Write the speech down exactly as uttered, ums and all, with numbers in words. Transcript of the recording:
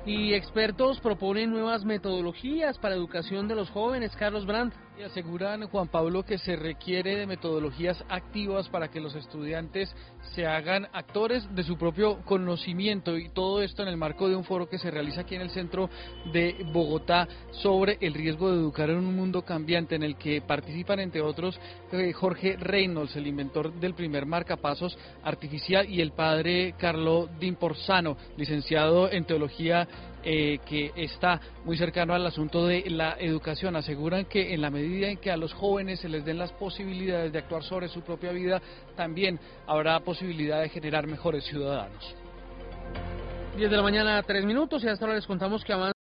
Y expertos proponen nuevas metodologías para educación de los jóvenes. Carlos Brandt. Y aseguran, Juan Pablo, que se requiere de metodologías activas para que los estudiantes se hagan actores de su propio conocimiento, y todo esto en el marco de un foro que se realiza aquí en el centro de Bogotá sobre el riesgo de educar en un mundo cambiante, en el que participan entre otros eh, Jorge Reynolds, el inventor del primer marcapasos artificial, y el padre Carlo D'Imporzano, licenciado en teología, eh, que está muy cercano al asunto de la educación. Aseguran que en la medida en que a los jóvenes se les den las posibilidades de actuar sobre su propia vida, también habrá posibilidad de generar mejores ciudadanos. diez de la mañana, tres minutos, y hasta ahora les contamos que avanza